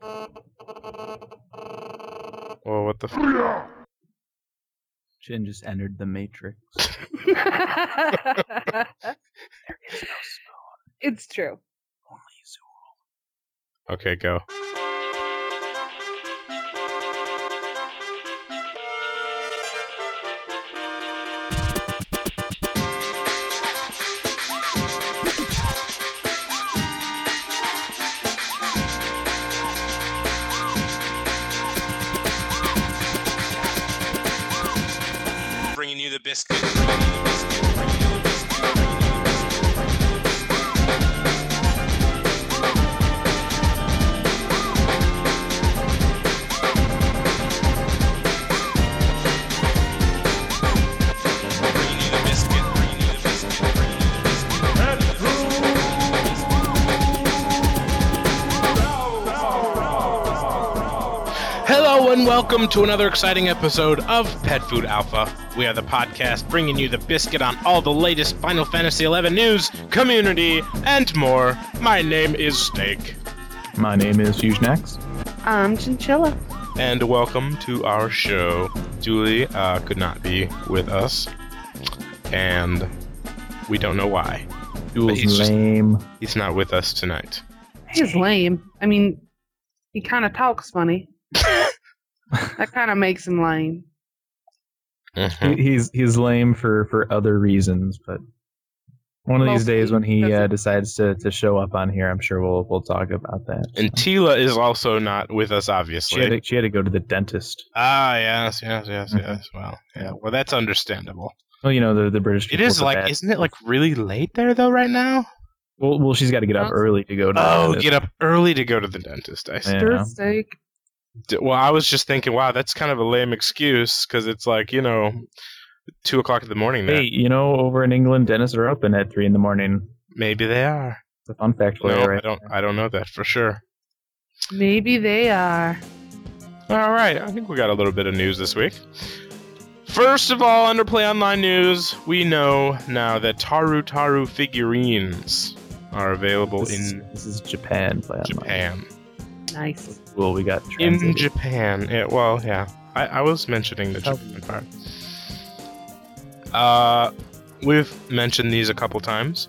Well, what the f***? Jin just entered the Matrix. There is no spoon. It's true. Only Zool. Okay, go. Bringing you the biscuit. Hello and welcome to another exciting episode of Pet Food Alpha. We are the podcast bringing you the biscuit on all the latest Final Fantasy XI news, community, and more. My name is Steak. My name is Fuginax. I'm Chinchilla. And welcome to our show. Julie could not be with us, and we don't know why. Jules lame. He's not with us tonight. He's lame. I mean, he kind of talks funny. That kind of makes him lame. Mhm. He's lame for other reasons, but one of these Mostly, days when he that's it. decides to show up on here, I'm sure we'll talk about that. And Tila is also not with us, obviously. She had to go to the dentist. Ah, yes. Mhm. Well, yeah. Well, that's understandable. Well, you know the British. It people is are like, bad. isn't it like really late there though right now? Well, she's got to get up early to go to. the Oh, dentist. get up early to go to the dentist. I see. Yeah. Stir steak. Well, I was just thinking, wow, that's kind of a lame excuse because it's like 2:00 in the morning. Now. Hey, over in England, dentists are open at 3 a.m. Maybe they are. It's a fun fact for No, you, right? I don't know that for sure. Maybe they are. All right, I think we got a little bit of news this week. First of all, under Play Online news, we know now that Taru figurines are available in This is Japan. Play online. Japan. Nice. Cool, we got In translated. Japan. Yeah. I was mentioning the Japan part. We've mentioned these a couple times.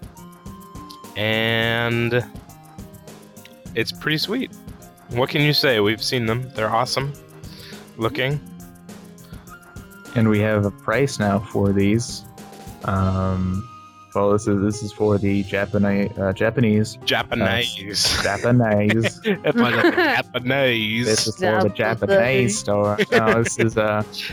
And it's pretty sweet. What can you say? We've seen them. They're awesome looking. And we have a price now for these. Well, this is for the Japanese. Japanese. Japanese. It's like a Japanese. This is for the Japanese store. No, this is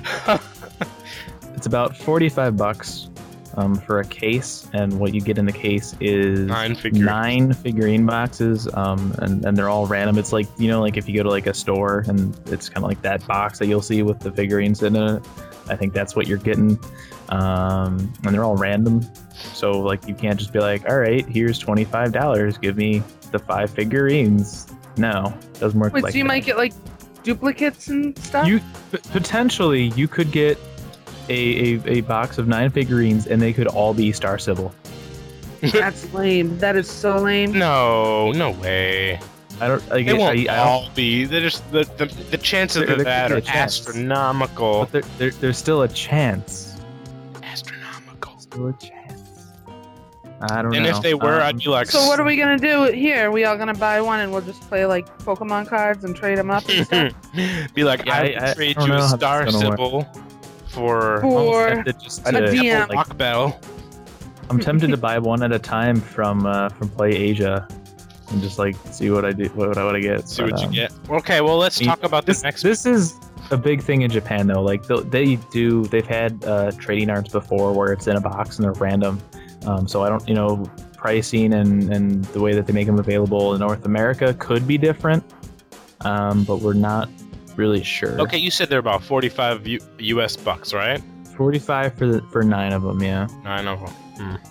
it's about $45 for a case, and what you get in the case is 9 figurines. 9 figurine boxes, and they're all random. It's like like if you go to like a store and it's kind of like that box that you'll see with the figurines in it. I think that's what you're getting, and they're all random. So like you can't just be like, all right, here's $25. Give me the 5 figurines. No, doesn't work. Wait, like so you that. might get like duplicates and stuff? You potentially you could get a box of 9 figurines, and they could all be Star Sybil. That's lame. That is so lame. No way. I don't. Like, They won't I all be. They're just the chances There of that could are be a chance. astronomical. But there's still a chance. Astronomical. Still a chance. I don't know. And if they were, I'd be like, So what are we gonna do here? Are we all gonna buy one and we'll just play like Pokemon cards and trade them up and stuff? be like, Yeah, I I would trade don't you know a how Star that's gonna work. Sybil for For Just a to- DM. a Rock Bell. I'm tempted to buy one at a time from Play Asia, and just like see what I do, what I get. See what But, you get. Okay, well, let's talk about this next. This is a big thing in Japan, though. Like they've had trading arts before where it's in a box and they're random. So I don't, pricing and the way that they make them available in North America could be different, but we're not really sure. Okay, you said they're about 45 US bucks, right? 45 for 9 of them, yeah. 9 of them.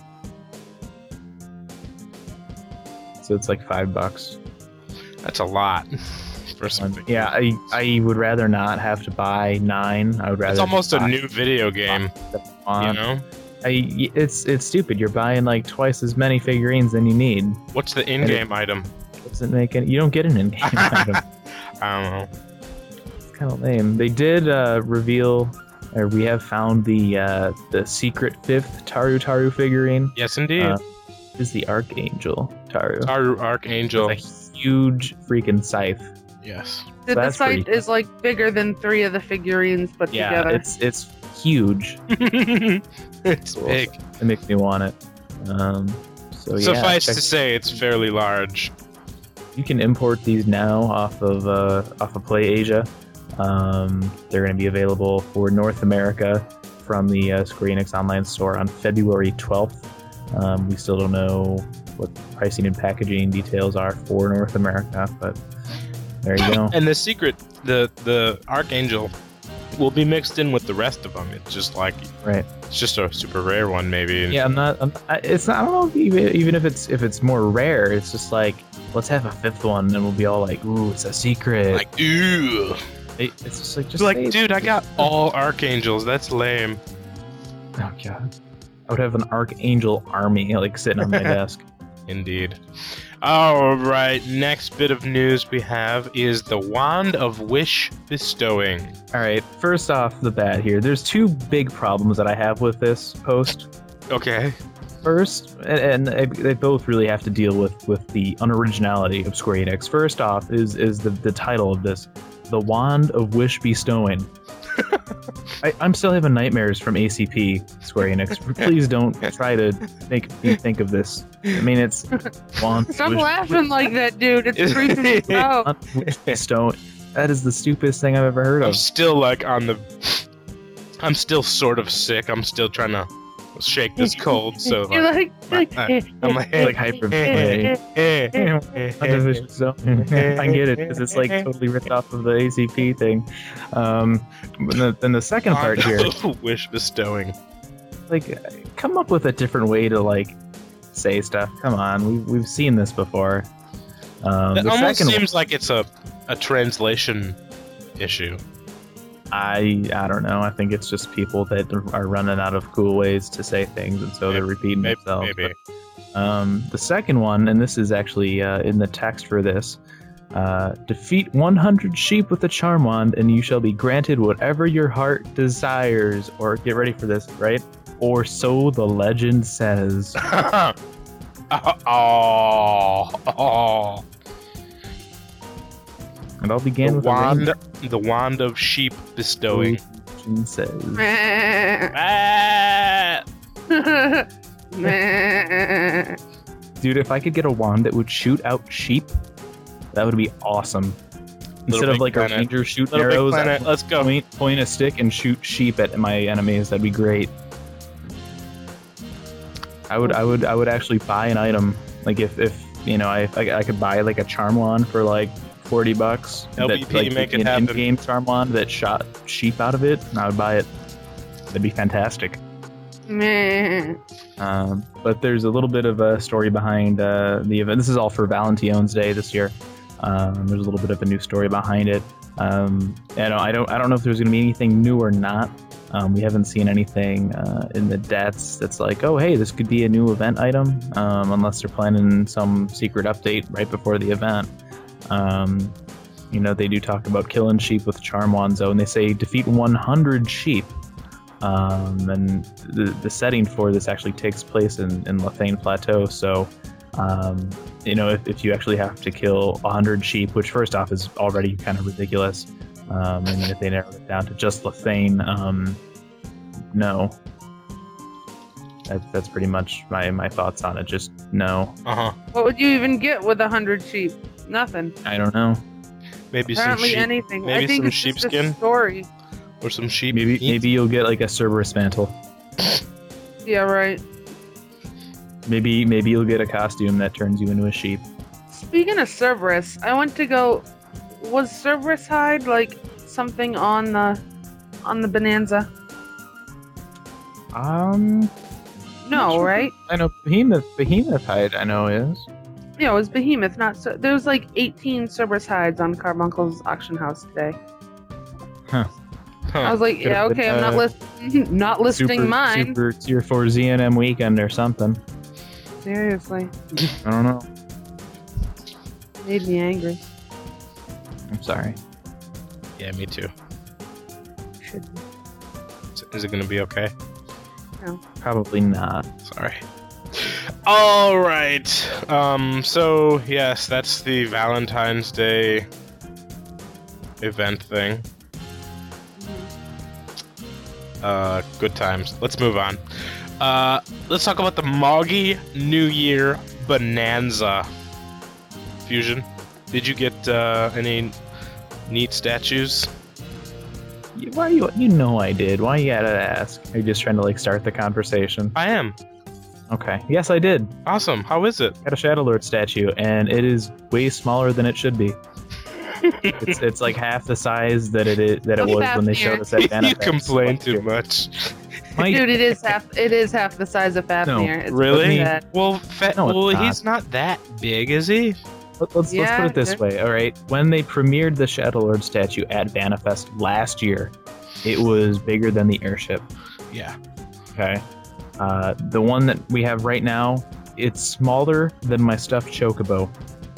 So it's like $5. That's a lot for something. Yeah, I would rather not have to buy 9. I would rather. It's almost just a buy new video game, one. you know? It's stupid. You're buying like twice as many figurines than you need. What's the in-game item? Doesn't make any. You don't get an in-game item. I don't know. It's kind of lame. They did reveal, or we have found the secret 5th Taru figurine. Yes, indeed. Is the Archangel Taru. Taru Archangel. It's a huge freaking scythe. Yes. The That's site pretty is like bigger than 3 of the figurines put Yeah, together. it's huge. It's Cool. big. It makes me want it. So yeah, Suffice check- to say, it's fairly large. you can import these now off of Play Asia. They're going to be available for North America from the Square Enix online store on February 12th. We still don't know what pricing and packaging details are for North America, but there you go. And the secret, the Archangel, will be mixed in with the rest of them. It's just like Right. it's just a super rare one, maybe. Yeah, it's not. I don't know if even if it's more rare. It's just like, let's have a 5th one, and we'll be all like, "Ooh, it's a secret." Like, ooh. It's just like, Like, dude, I got all Archangels. That's lame. Oh god, I would have an Archangel army like sitting on my desk. Indeed. All right, next bit of news we have is the Wand of Wish Bestowing. All right, first off the bat here, there's 2 big problems that I have with this post. Okay. First, and they both really have to deal with the unoriginality of Square Enix. First off is the title of this, the Wand of Wish Bestowing. I'm still having nightmares from ACP, Square Enix. Please don't try to make me think of this. I mean, it's Wand Stop Wish laughing like that, dude. It's creeping me out. Wand Wish Bestowing. That is the stupidest thing I've ever heard I'm of. still like I'm still sort of sick. I'm still trying to shake this cold, so You're like, like, I'm like, Like hyperventilating. I get it because it's like totally ripped off of the ACP thing. Then the second part here, Wish Bestowing. like, come up with a different way to like say stuff. Come on, we've seen this before. It The almost second seems like it's a translation issue. I don't know. I think it's just people that are running out of cool ways to say things, and so they're repeating themselves. Maybe. The second one, and this is actually in the text for this, defeat 100 sheep with the charm wand, and you shall be granted whatever your heart desires. Or get ready for this, right? Or so the legend says. Oh. And I'll begin with a The wand of sheep bestowing. legend says. Ah! Dude, if I could get a wand that would shoot out sheep, that would be awesome. Instead of Big like Planet. a ranger shooting Little Big arrows, Planet, let's go. point a stick and shoot sheep at my enemies. That'd be great. I would actually buy an item. Like if you know, I could buy like a charm wand for like $40. LBP, like, make it an happen. in-game charm wand that shot sheep out of it, and I would buy it. That'd be fantastic. But there's a little bit of a story behind the event. This is all for Valentine's Day this year. There's a little bit of a new story behind it. And I don't know if there's going to be anything new or not. We haven't seen anything in the deaths that's like, oh, hey, this could be a new event item, unless they're planning some secret update right before the event. They do talk about killing sheep with charm wands, though, and they say defeat 100 sheep. And the setting for this actually takes place in Lethane Plateau. So, if you actually have to kill 100 sheep, which first off is already kind of ridiculous, and if they narrow it down to just Lethane, no. That's pretty much my thoughts on it. Just no. What would you even get with 100 sheep? Nothing. I don't know. Maybe Apparently some sheep, anything. maybe I think some it's just a sheepskin? story. or some sheep. Maybe you'll get like a Cerberus mantle. Yeah, right. Maybe you'll get a costume that turns you into a sheep. Speaking of Cerberus, I went to go. Was Cerberus hide like something on the Bonanza? No, right? I know Behemoth hide. I know is. Yeah, it was Behemoth, not there was like 18 Cerberus hides on Carbuncle's auction house today. I was like, Could've yeah, okay, been, I'm not listing mine. Super Tier 4 ZNM weekend or something. Seriously, I don't know. made me angry. I'm sorry. Yeah, me too. Should be. Is it gonna be okay? Probably not. Sorry. All right. So yes, that's the Valentine's Day event thing. Good times. Let's move on. Let's talk about the Moggy New Year Bonanza. Fusion, did you get any neat statues? Why you know I did. Why you gotta ask? Are you just trying to like start the conversation? I am. Okay. Yes, I did. Awesome. How is it? Got a Shadow Lord statue, and it is way smaller than it should be. It's like half the size that it was when they showed us at You Manifest. complain too much. Dude, it is half the size of Fafnir. It's Really? bad. Well, No, it's he's not that big, is he? Let's Yeah, put it this way, all right? When they premiered the Shadow Lord statue at Manifest last year, it was bigger than the airship. Yeah. Okay. The one that we have right now, it's smaller than my stuffed chocobo.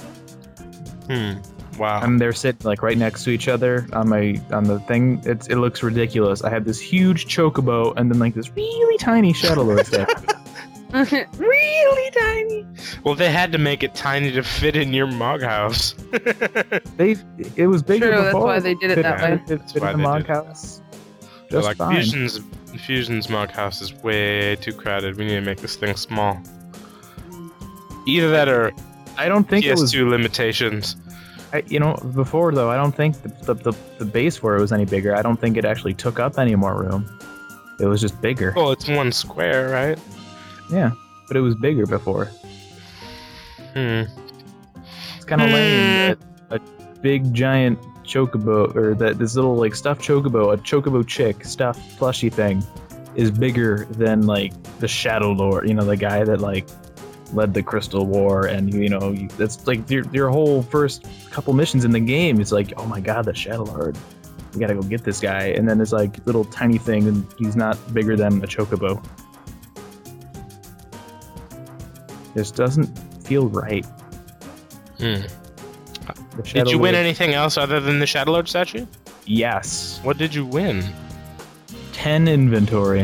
Wow. And they're sitting like right next to each other on the thing. It looks ridiculous. I have this huge chocobo and then like this really tiny Shadow Lord statue. Really tiny. Well, they had to make it tiny to fit in your mug house. It was bigger True, before. that's why they did it that way. It fit why in the they Mog did it. house. They're Just like fine. Fusion's mug house is way too crowded. We need to make this thing small. Either that or I don't think it was. PS2 limitations. Before though, I don't think the base for it was any bigger. I don't think it actually took up any more room. It was just bigger. Well, it's one square, right? Yeah, but it was bigger before. It's kind of lame that a big giant chocobo, or that this little like stuffed chocobo, a chocobo chick stuffed plushy thing, is bigger than like the Shadow Lord. You know, the guy that like led the Crystal War, and that's like your whole first couple missions in the game. It's like, oh my god, the Shadow Lord. We gotta go get this guy, and then it's like little tiny thing, and he's not bigger than a chocobo. Just doesn't feel right. The Shadow Did you win Lord- anything else other than the Shadow Lord statue? Yes. What did you win? 10 inventory.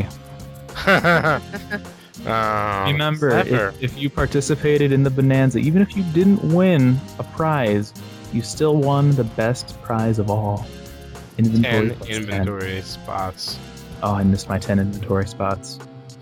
Remember, clever. if you participated in the Bonanza, even if you didn't win a prize, you still won the best prize of all. Inventory 10 plus inventory spots. 10. Oh, I missed my 10 inventory spots.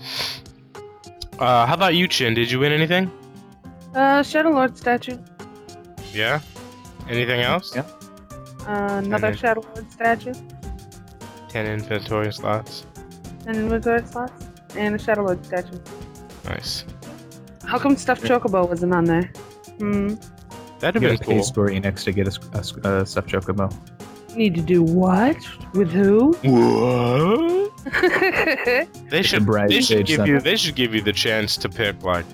How about you, Chin? Did you win anything? Shadow Lord statue. Yeah? Anything else? Yeah. Another Okay. Shadow Lord statue. 10 inventory slots. And inventory slots. And a Shadow Lord statue. Nice. How come stuffed chocobo wasn't on there? That'd You have gotta been pay cool. Square Enix to get a stuffed chocobo. Need to do what? With who? What? They should. bright They should stage give you. center. They should give you the chance to pick, like,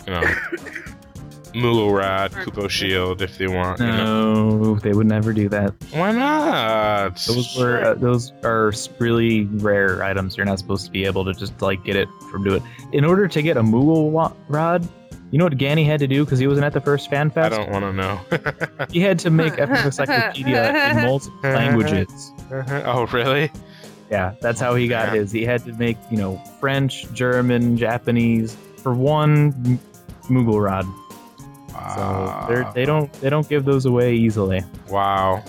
Mulorad, Kupo Shield, if they want. You know. No, they would never do that. Why not? Those are really rare items. You're not supposed to be able to just like get it from do it. In order to get a Moogle rod, you know what Ganny had to do because he wasn't at the first fan I fest? don't want to know. He had to make Epic Encyclopedia in multiple languages. Oh, really? Yeah, that's how he got his. He had to make, French, German, Japanese for one Moogle rod. So they don't give those away easily. Wow.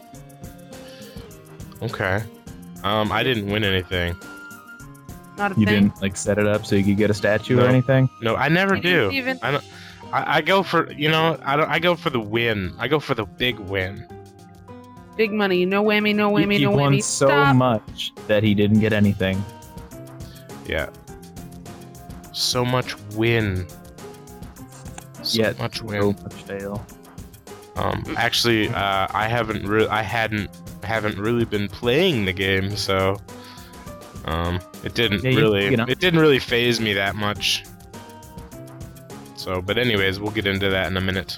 Okay. I didn't win anything. Not a You thing. didn't like set it up so you could get a statue No. or anything. No, I never You do. didn't even- I don't. I go for I go for the win. I go for the big win. Big money. No whammy, no whammy, He no won whammy. so Stop. much that he didn't get anything. Yeah. So much win. So Yet much so win. much fail. Actually, I haven't really been playing the game, so it didn't Yeah, it didn't really phase me that much. So, but anyways, we'll get into that in a minute.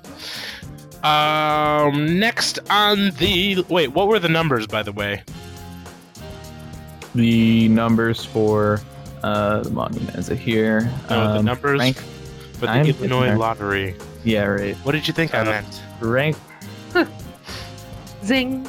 Next on the what were the numbers, by the way? The numbers for the Bonanza here. No, the numbers Rank, for the I'm getting Illinois there. lottery. yeah, right. What did you think I meant? Rank Zing.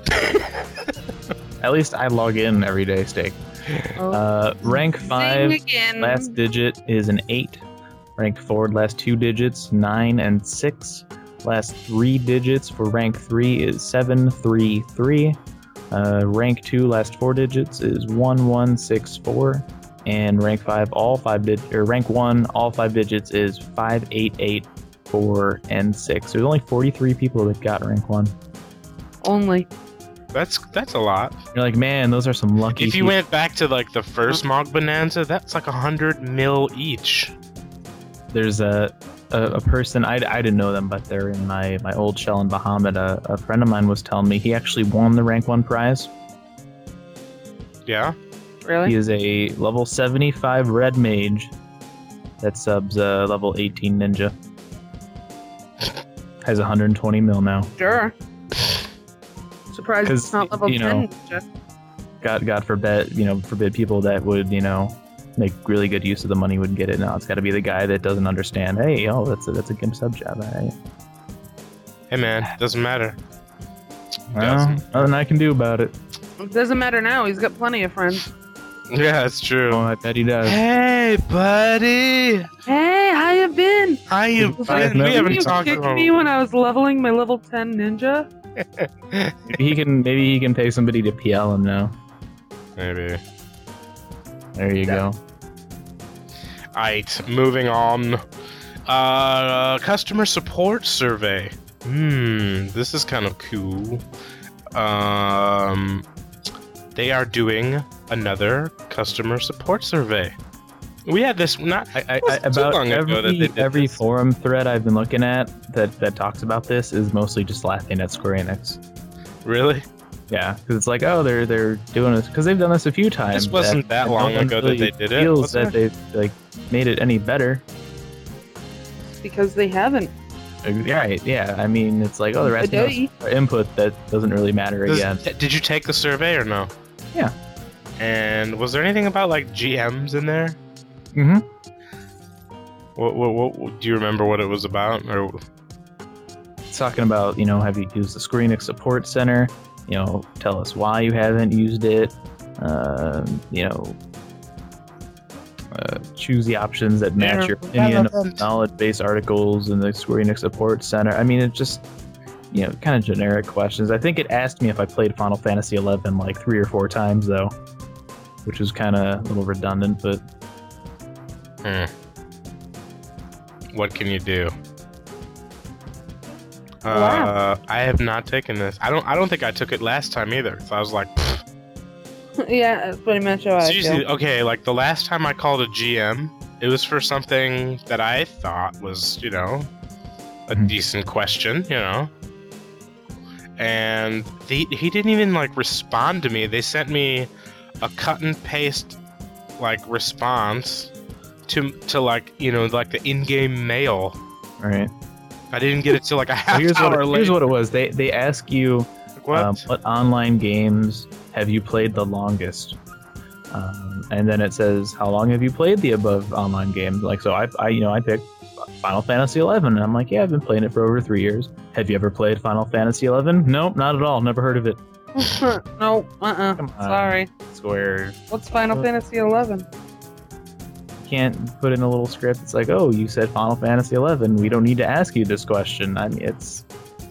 At least I log in every day, Steak. Rank 5, Zing again. last digit is an 8. Rank 4, last 2 digits, 9 and 6. Last 3 digits for rank 3 is 733. Rank 2, last 4 digits is 1164. And rank 5, rank 1, all 5 digits is 588, 4, and 6. There's only 43 people that got rank 1. Only. That's a lot. You're like, man, those are some lucky If you people. went back to like the first Mog Bonanza, that's like 100 mil each. There's a person, I didn't know them, but they're in my old shell in Bahamut. A friend of mine was telling me he actually won the rank 1 prize. Yeah. Really? He is a level 75 red mage that subs level 18 ninja. Has 120 mil now. Sure. Surprised 'Cause, it's not level you 10 know, ninja. God forbid people that would, make really good use of the money would get it. Now it's got to be the guy that doesn't understand. Hey, that's a GIMP sub job. Right? Hey man, doesn't matter. Well, nothing I can do about it. It doesn't matter now. He's got plenty of friends. Yeah, it's true. Oh, I bet he does. Hey, buddy. Hey, how you been? How you Five been? We minutes. haven't You talked kicked to me him. when I was leveling my level 10 ninja. Maybe he can pay somebody to PL him now. Maybe. There you go. Alright, moving on. Customer support survey. This is kind of cool. They are doing another customer support survey. We had this not About too long ago that they did every this. forum thread I've been looking at that talks about this is mostly just laughing at Square Enix. Really? Yeah, because it's like, oh, they're doing this because they've done this a few times. This wasn't that no long one ago that really they did it, feels was that they've made it any better. Because they haven't. Right? Yeah. I mean, it's like, oh, they're asking us for input that doesn't really matter again. Did you take the survey or no? Yeah. And was there anything about like GMs in there? Mm-hmm. What do you remember what it was about? Or It's talking about, have you used the Square Enix Support Center? Tell us why you haven't used it. Choose the options that match your opinion of knowledge-based articles in the Square Enix Support Center. I mean, it's just, kind of generic questions. I think it asked me if I played Final Fantasy XI like 3 or 4 times, though, which was kind of a little redundant, but... What can you do? Wow. I have not taken this. I don't think I took it last time either. So I was like, Yeah, that's pretty much how I it's usually feel. okay. Like the last time I called a GM, it was for something that I thought was, a decent question, And he didn't even like respond to me. They sent me a cut and paste response to like the in-game mail. All right. I didn't get it till like a half Here's hour later. what it was. They ask you What? what online games have you played the longest, and then it says how long have you played the above online games. Like, so I picked Final Fantasy XI, and I'm like, yeah, I've been playing it for over 3 years. Have you ever played Final Fantasy XI? Nope, not at all. Never heard of it. No, Come on. Sorry. Square. What's Final Fantasy 11? Can't put in a little script. It's like, oh, you said Final Fantasy XI. We don't need to ask you this question. I mean, it's...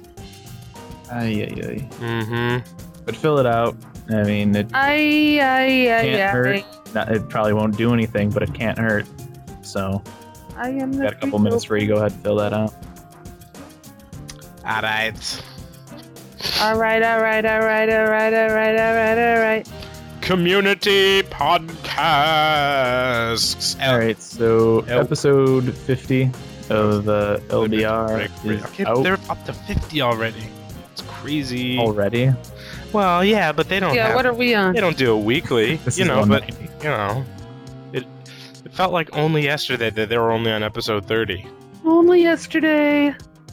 Mm-hmm. But fill it out. I mean, it can't hurt. It probably won't do anything, but it can't hurt. So, I am the got a couple minutes for you. Go ahead and fill that out. Alright. Alright. Community podcasts. All right, so L- episode 50 of LDR is Okay, out they're up to 50 already. It's crazy. already. Well, yeah, but they don't. Yeah, what are we on? They don't do it weekly. This you is know, but 190. it felt like only yesterday that they were only on episode 30. Only yesterday.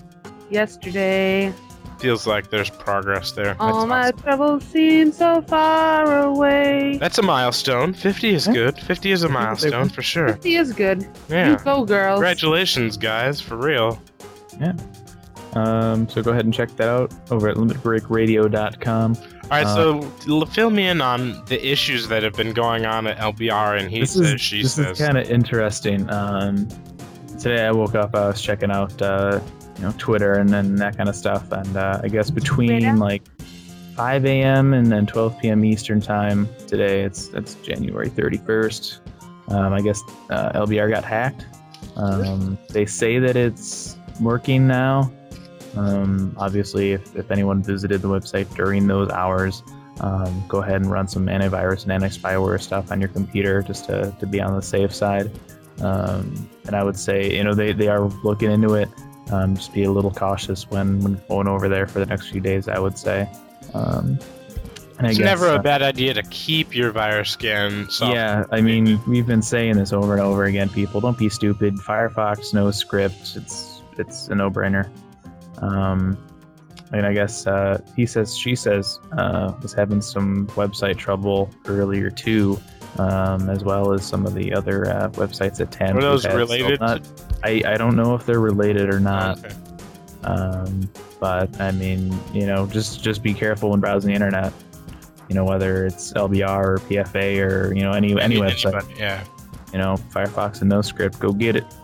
Feels like there's progress there. All That's my awesome. troubles seem so far away. That's a milestone. 50 is Yeah. good. 50 is a milestone for sure. 50 is good. You Yeah. go, girls. Congratulations, guys, for real. So go ahead and check that out over at limitbreakradio.com. All right, so fill me in on the issues that have been going on at LBR and he says, she this says. This is kind of interesting. Today I woke up, I was checking out, Twitter and then that kind of stuff, and I guess between like 5 a.m. and then 12 p.m. Eastern time today, it's January 31st. I guess LBR got hacked. They say that it's working now. Obviously, if anyone visited the website during those hours, go ahead and run some antivirus and anti-spyware stuff on your computer just to be on the safe side. And I would say, they are looking into it. Just be a little cautious when going over there for the next few days, I would say. It's never a bad idea to keep your virus scan software. Yeah, I mean, we've been saying this over and over again, people. Don't be stupid. Firefox, no script. It's a no-brainer. And I guess he says, she says, was having some website trouble earlier too, as well as some of the other websites at TAN. Were those related? I don't know if they're related or not. Okay. But I mean, just be careful when browsing the internet. Whether it's LBR or PFA or any website. Anybody, yeah. Firefox and no script, go get it.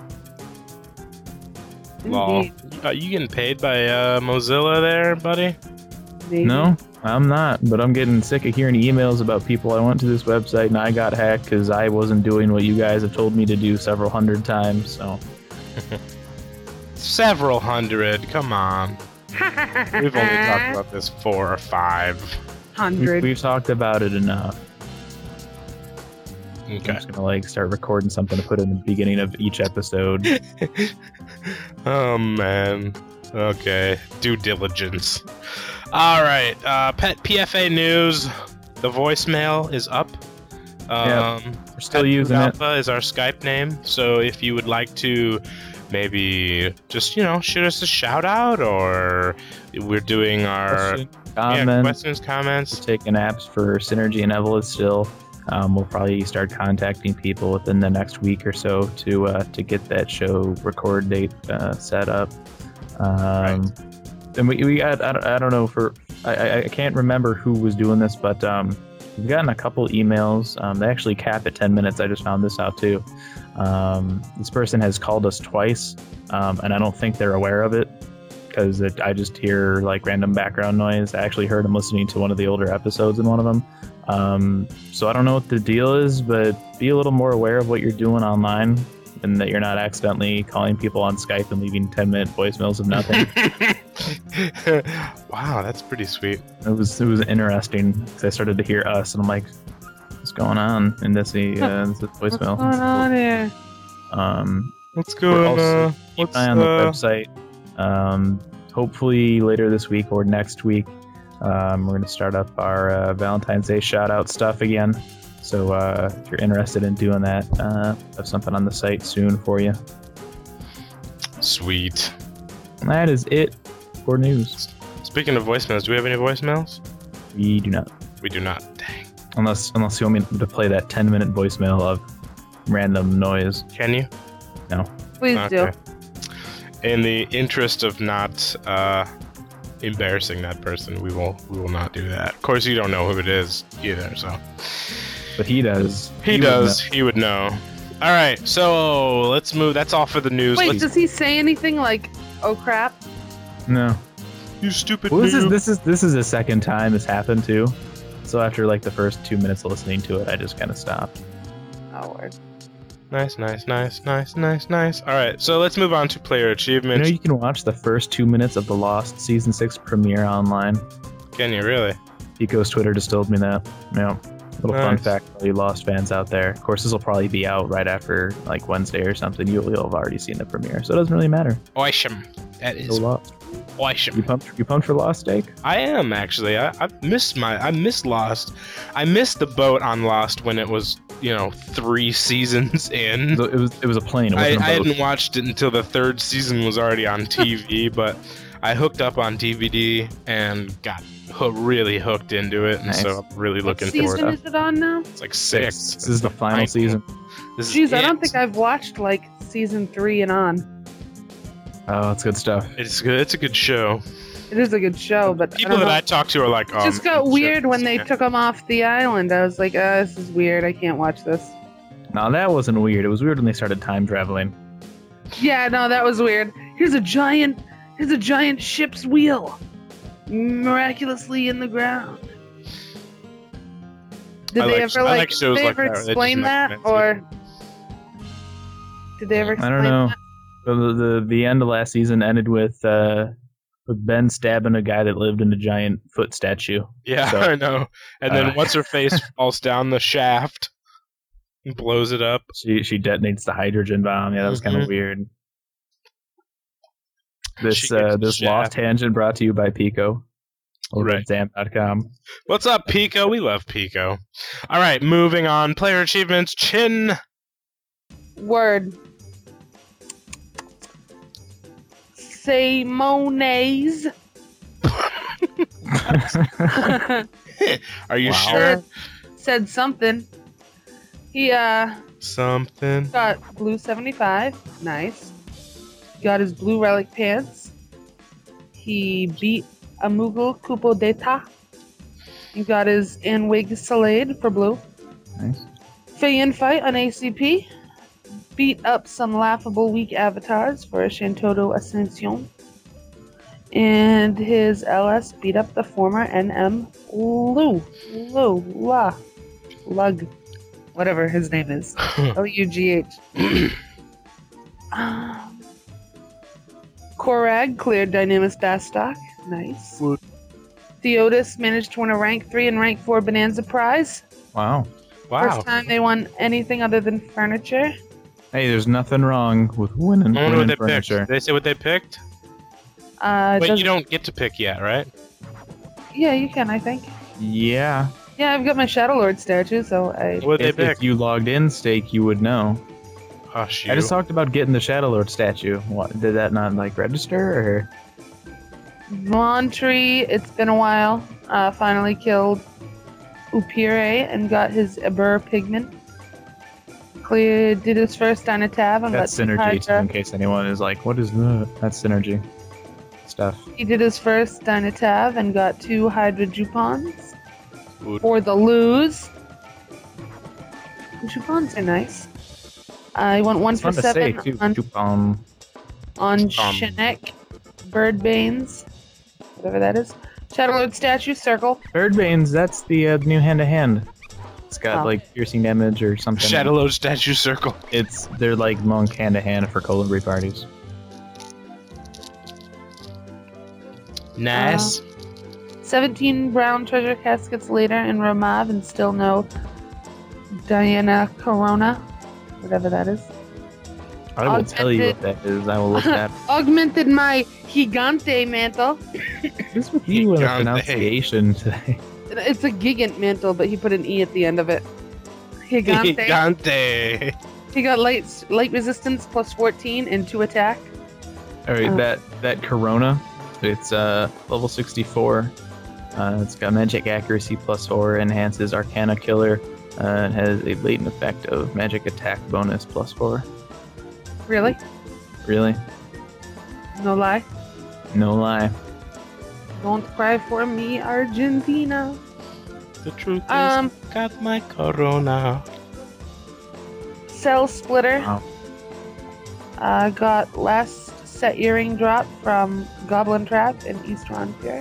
Law. Are you getting paid by Mozilla there, buddy? Maybe. No, I'm not, but I'm getting sick of hearing emails about people. I went to this website and I got hacked because I wasn't doing what you guys have told me to do several hundred times, so. Several hundred, come on. We've only talked about this 4 or 5. 100. We've talked about it enough. Okay. I'm just gonna start recording something to put in the beginning of each episode. Oh man. Okay. Due diligence. All right. Pet PFA news. The voicemail is up. We're still Pet using Food it. Alpha is our Skype name. So if you would like to maybe just shoot us a shout out, or we're doing our questions, comments. We're taking apps for Synergy and Evolus still. We'll probably start contacting people within the next week or so to get that show record date set up. Right. And we got, I don't know, I can't remember who was doing this, but we've gotten a couple emails. They actually cap at 10 minutes. I just found this out too. This person has called us twice, and I don't think they're aware of it because I just hear random background noise. I actually heard them listening to one of the older episodes in one of them. So I don't know what the deal is, but be a little more aware of what you're doing online and that you're not accidentally calling people on Skype and leaving 10-minute voicemails of nothing. Wow, that's pretty sweet. It was interesting because I started to hear us and I'm like, what's going on in this voicemail? What's going on here? What's going on? Keep an eye on the website. Hopefully later this week or next week, we're going to start up our Valentine's Day shout-out stuff again. So if you're interested in doing that, have something on the site soon for you. Sweet. And that is it for news. Speaking of voicemails, do we have any voicemails? We do not. We do not. Dang. Unless you want me to play that 10-minute voicemail of random noise. Can you? No. Please do. In the interest of not embarrassing that person, we will not do that. Of course, you don't know who it is either, so. But he does. He does. He would know. All right, so let's move. That's all for the news. Wait, does he say anything like, "Oh crap"? No. You stupid Well, noob. this is the second time this happened too. So after the first 2 minutes of listening to it, I just kind of stopped. Oh, word. Nice. All right, so let's move on to player achievements. You can watch the first 2 minutes of the Lost Season 6 premiere online. Can you really? Pico's Twitter just told me that. Yeah. Little fun Nice. fact for you Lost fans out there. Of course, this will probably be out right after Wednesday or something. You'll have already seen the premiere, so it doesn't really matter. Awesome. That is So Lost. awesome. You pumped for Lost, Steak? I am actually. I missed Lost. I missed the boat on Lost when it was 3 seasons in. It was a plane. It wasn't a I boat. hadn't watched it until the 3rd season was already on TV, but I hooked up on DVD and got really hooked into it, and Nice. so I'm really What looking forward. season is it on now? It's like 6. This is the final season. This is Jeez, I don't it. think I've watched season 3 and on. Oh, it's good stuff. It's good. It's a good show. It is a good show, but People that I talk to are like, it just got weird when they took. took him off the island. I was like, this is weird. I can't watch this. No, that wasn't weird. It was weird when they started time traveling. Yeah, no, that was weird. Here's a giant ship's wheel, miraculously in the ground. Did I they like- ever I like? like shows Did they like ever that. They explain just that, make sense. or did they ever? I Explain don't know. That? The end of last season ended with Ben stabbing a guy that lived in a giant foot statue. Yeah, So, I know. And then what's her face falls down the shaft and blows it up. She detonates the hydrogen bomb. Yeah, that was kind Mhm. of weird. She gets This shafted. lost tangent brought to you by Pico. Over Right. at Zam.com. What's up, Pico? We love Pico. All right, moving on. Player achievements. Chin. Word. Simones. Are you Wow. sure? Said something. He Something. got blue 75. Nice. Got his blue relic pants. He beat a Mughal Kupo Deta. He got his Anwig Salade for blue. Nice. Feyin fight on ACP. Beat up some laughable weak avatars for a Shantoto Ascension. And his LS beat up the former NM Lug. Whatever his name is. Lugh. Korag cleared Dynamis Bastok. Nice. Woot. Theotis managed to win a rank 3 and rank 4 Bonanza prize. Wow. Wow. First time they won anything other than furniture. Hey, there's nothing wrong with winning, I wonder what they furniture. picked. Did they say what they picked? It Wait, doesn't- you don't get to pick yet, right? Yeah, you can, I think. Yeah. Yeah, I've got my Shadow Lord statue, so I... What did If, they pick? if you logged in, Steak, you would know. Hush you. I just talked about getting the Shadow Lord statue. What, did that not register? Or Montree, it's been a while, finally killed Upire and got his Eber Pigment. Did his first Dynatav and that's got synergy too, Hydra. in case anyone is like, "What is that?" That's synergy stuff. He did his first Dynatav and got 2 Hydra Jupons Good. for the lose. Jupons are nice. I went 1 It's for fun to say 7 too. on Shinek, Birdbanes, whatever that is. Shadow Lord statue, circle. Birdbanes. That's the new hand-to-hand. It's got Oh. like piercing damage or something. Shadowlord statue circle. They're like monk hand-to-hand for colibri parties. Nice. 17 brown treasure caskets later in Ramav and still no Diana Corona, whatever that is. I will tell you what that is. I will look that. Augmented my Gigante mantle. What's with you and the Gigante. pronunciation today? It's a Gigant mantle, but he put an E at the end of it. Gigante. Gigante. He got light resistance plus 14 and 2 attack. All right, Oh. that Corona, it's level 64. It's got magic accuracy plus 4, enhances Arcana Killer, and has a latent effect of magic attack bonus plus 4. Really? Really? No lie. No lie. Don't cry for me, Argentina. The truth is, got my corona. Cell Splitter. Wow. Got last set earring drop from Goblin Trap in East Ronpier.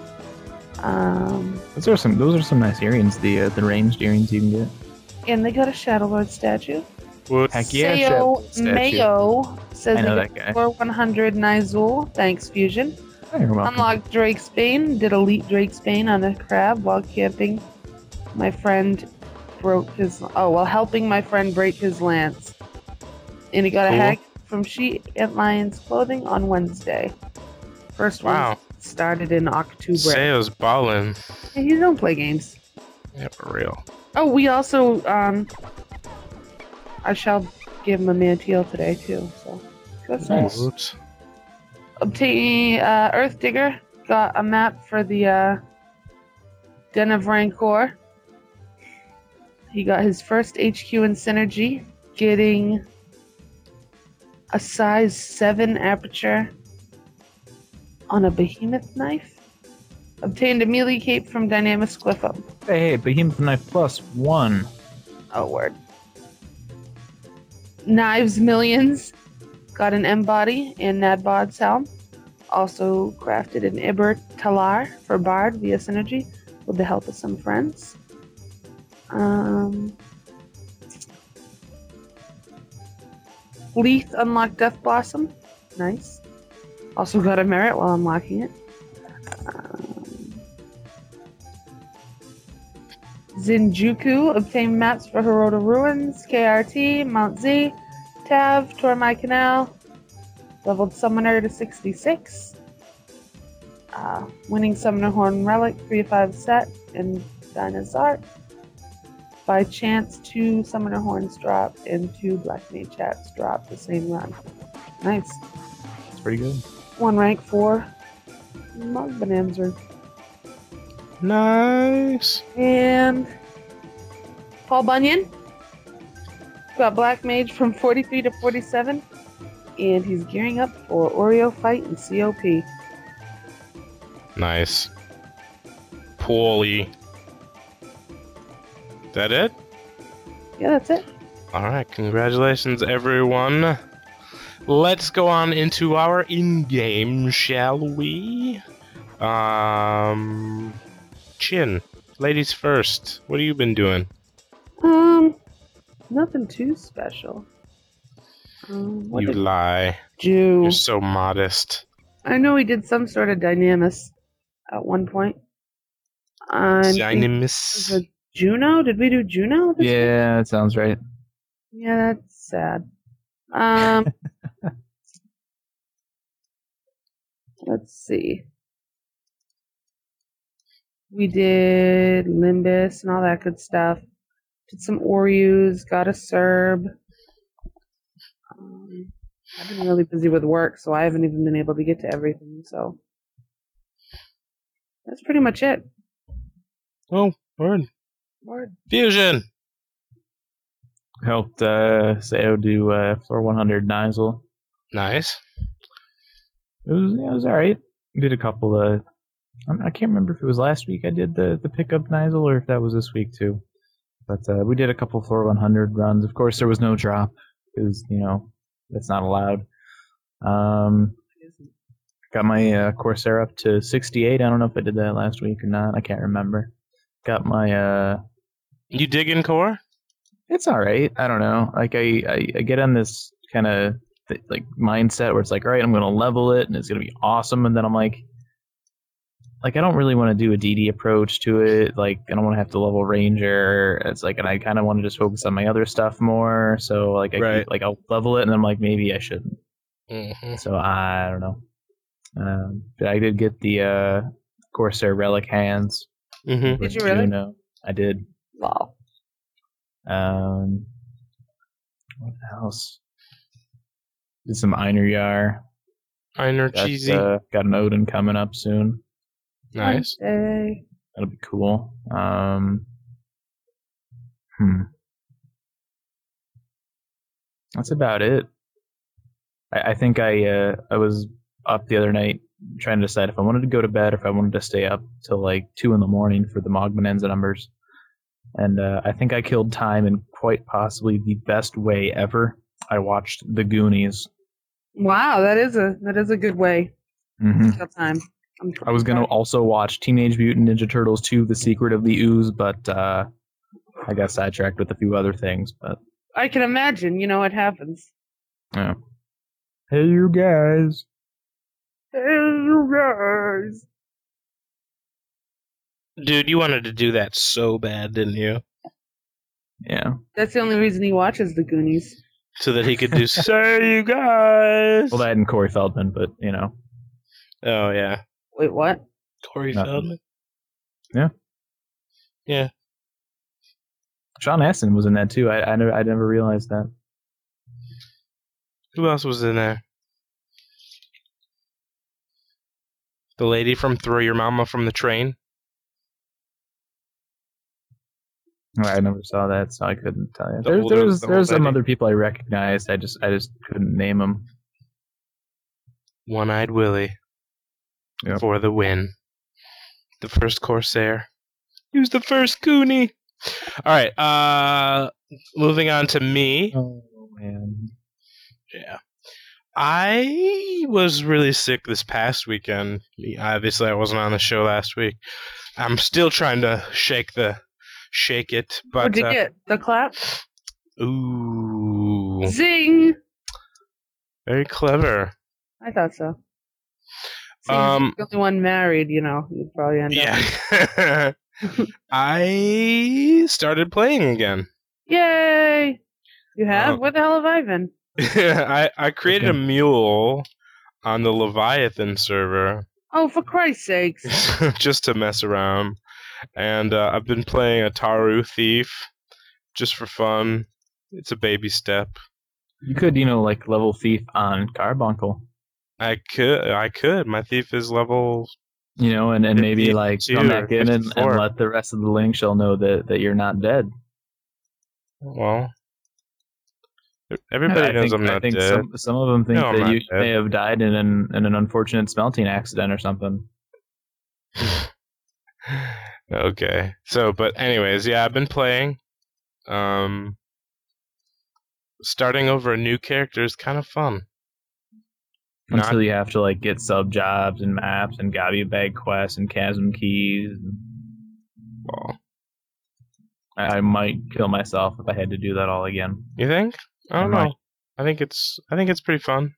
Those are some nice earrings. The ranged earrings you can get. And they got a Shadow Lord statue. What? Heck yeah, Sayo statue. Mayo says I know they that guy. got for 100 Nizul. Thanks, Fusion. Oh, you're welcome. Unlocked Drake's Bane. Did Elite Drake's Bane on a crab while camping. My friend broke his... Oh, while helping my friend break his lance. And he got Cool. a hack from Sheet and Lions Clothing on Wednesday. First one Wow. started in October. Sayo's ballin'. Hey, you don't play games. Yeah, for real. Oh, we also... I shall give him a Mantiel today, too. So that's nice. Oops. Obtain Earth Digger got a map for the Den of Rancor. He got his first HQ in Synergy, getting a size 7 aperture on a behemoth knife. Obtained a melee cape from Dynamis Glyphum. Hey, Behemoth Knife +1. Oh, word. Knives Millions. Got an M-body and Nadbod's helm. Also crafted an Iber Talar for Bard via Synergy with the help of some friends. Leith unlocked Death Blossom. Nice. Also got a merit while unlocking it. Zinjuku obtained maps for Hirota Ruins, KRT, Mount Z, Tav, Tormai Canal. Leveled Summoner to 66. Winning Summoner Horn Relic 3-5 set in Dinah's Art. By chance, 2 Summoner Horns drop and 2 Black Mage Hats drop the same run. Nice. It's pretty good. 1 rank 4 Mug Bonanza. Nice. And Paul Bunyan got Black Mage from 43 to 47, and he's gearing up for Oreo fight in COP. Nice. Poorly. That it? Yeah, that's it. All right. Congratulations, everyone. Let's go on into our in-game, shall we? Chin, ladies first. What have you been doing? Nothing too special. What You did lie. do? You're so modest. I know we did some sort of Dynamis at one point. Was Dynamis. it Juno? Did we do Juno? This week? Yeah, that sounds right. Yeah, that's sad. Let's see. We did Limbus and all that good stuff. Did some Oryus, got a Serb. I've been really busy with work, so I haven't even been able to get to everything, so that's pretty much it. Oh, word. Word. Fusion. Helped Sao do floor 100 Nizel. Nice. It was all right. Did a couple of. I can't remember if it was last week I did the pickup Nizel or if that was this week too. But we did a couple floor 100 runs. Of course, there was no drop because that's not allowed. Got my Corsair up to 68. I don't know if I did that last week or not. I can't remember. Got my. You digging core? It's all right. I don't know. Like I get on this kind of like mindset where it's like, all right, I'm going to level it and it's going to be awesome, and then I'm like I don't really want to do a DD approach to it. Like I don't want to have to level Ranger. It's like, and I kind of want to just focus on my other stuff more. So like I'll level it, and then I'm like maybe I shouldn't. Mm-hmm. So I don't know. But I did get the Corsair Relic hands. Mm-hmm. Did you really? I did. Wow. What else? Did some Einar Einar cheesy. Got an Odin coming up soon. Nice. Wednesday. That'll be cool. That's about it. I think I was up the other night trying to decide if I wanted to go to bed or if I wanted to stay up till like 2 a.m. for the Mogmanenza numbers. And I think I killed time in quite possibly the best way ever. I watched The Goonies. Wow, that is a good way to kill time. I was going to also watch Teenage Mutant Ninja Turtles 2, The Secret of the Ooze, but I got sidetracked with a few other things. But I can imagine. You know, it happens. Yeah. Hey, you guys. Hey, you guys. Dude, you wanted to do that so bad, didn't you? Yeah. That's the only reason he watches The Goonies. So that he could do, say you guys. Well, that and Corey Feldman, but, Oh, yeah. Wait, what? Corey Feldman? Yeah. Yeah. Sean Astin was in that, too. I never realized that. Who else was in there? The lady from Throw Your Mama from the Train? I never saw that, so I couldn't tell you. The older- There's the old some lady. other people I recognized. I just couldn't name them. One-Eyed Willie. Yep. For the win. The first Corsair. He was the first Goonie. All right. Moving on to me. Oh man. Yeah. I was really sick this past weekend. Obviously, I wasn't on the show last week. I'm still trying to shake it, but What'd you get? The clap? ooh, Zing! very clever. I thought so. See, Um, the only one married, you'd probably end up. Yeah. I started playing again. Yay! You have? Where the hell have I been? I created a Okay. mule on the Leviathan server Oh, for Christ's sakes. just to mess around. And I've been playing Ataru Thief just for fun. It's a baby step. You could, like level thief on Carbuncle. I could. My thief is level. And maybe like 52 come back or in and 54. let the rest of the link shell know that you're not dead. Well, everybody knows I'm not dead. Some of them think No, I'm that not you dead. may have died in an unfortunate smelting accident or something. Okay. So, but anyways, yeah, I've been playing. Starting over a new character is kind of fun. Until you have to like get sub jobs and maps and Gabi bag quests and chasm keys. Well, I might kill myself if I had to do that all again. you think? I don't I know. I think it's pretty fun.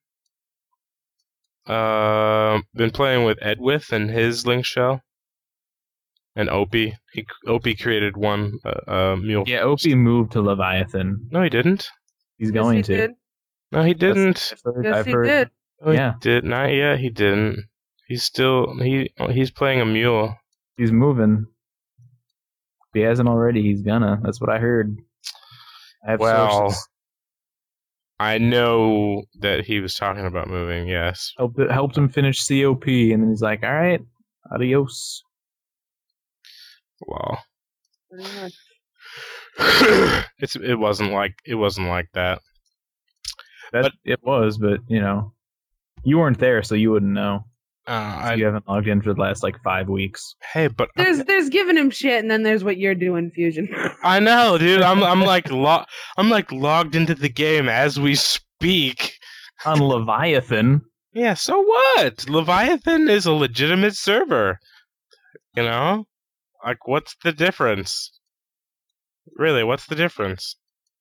Been playing with Edwith and his link shell. And Opie. Opie created one mule. Yeah, Opie moved to Leviathan. No, he didn't. He's going Yes, he to. did. No, he didn't. Yes, he did. No, he Yeah. did not yet. He didn't. He's still he's playing a mule. He's moving. If he hasn't already, he's gonna. That's what I heard. I have Well, sources. I know that he was talking about moving. Yes. Helped him finish COP, and then he's like, "All right, adios." Well, Pretty much. it wasn't like that. It was, but you weren't there, so you wouldn't know. You haven't logged in for the last like 5 weeks. Hey, but There's giving him shit, and then there's what you're doing, Fusion. I know, dude. I'm like logged into the game as we speak. On Leviathan. Yeah, so what? Leviathan is a legitimate server. Like, what's the difference? Really, what's the difference?